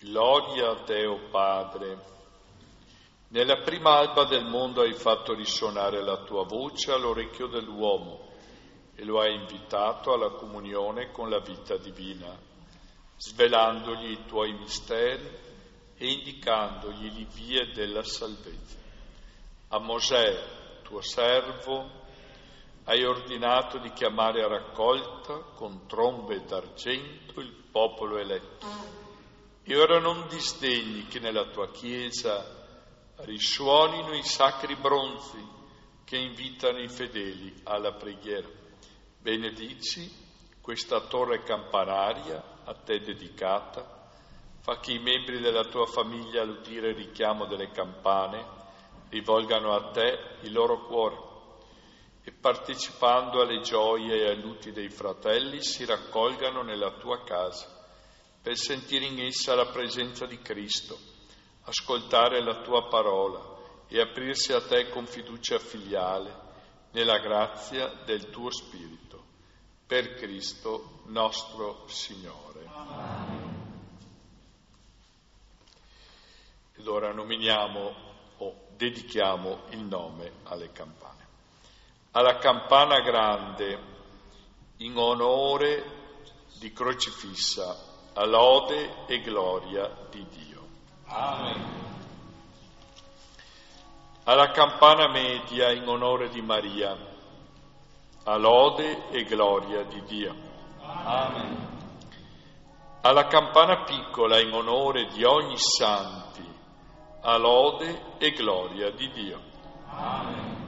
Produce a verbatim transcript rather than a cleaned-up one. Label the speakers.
Speaker 1: Gloria a te, o Padre. Nella prima alba del mondo hai fatto risuonare la tua voce all'orecchio dell'uomo e lo hai invitato alla comunione con la vita divina, svelandogli i tuoi misteri e indicandogli le vie della salvezza. A Mosè, tuo servo, hai ordinato di chiamare a raccolta con trombe d'argento il popolo eletto. E ora non disdegni che nella tua Chiesa risuonino i sacri bronzi che invitano i fedeli alla preghiera. Benedici questa torre campanaria a te dedicata, fa che i membri della tua famiglia all'udire il richiamo delle campane rivolgano a te il loro cuore e partecipando alle gioie e ai lutti dei fratelli si raccolgano nella tua casa per sentire in essa la presenza di Cristo, ascoltare la tua parola e aprirsi a te con fiducia filiale nella grazia del tuo Spirito. Per Cristo nostro Signore. Amen. Ed ora nominiamo o dedichiamo il nome alle campane. Alla campana grande, in onore di crocifissa, a lode e gloria di Dio.
Speaker 2: Amen.
Speaker 1: Alla campana media in onore di Maria, a lode e gloria di Dio.
Speaker 2: Amen.
Speaker 1: Alla campana piccola in onore di ogni santi, a lode e gloria di Dio.
Speaker 2: Amen.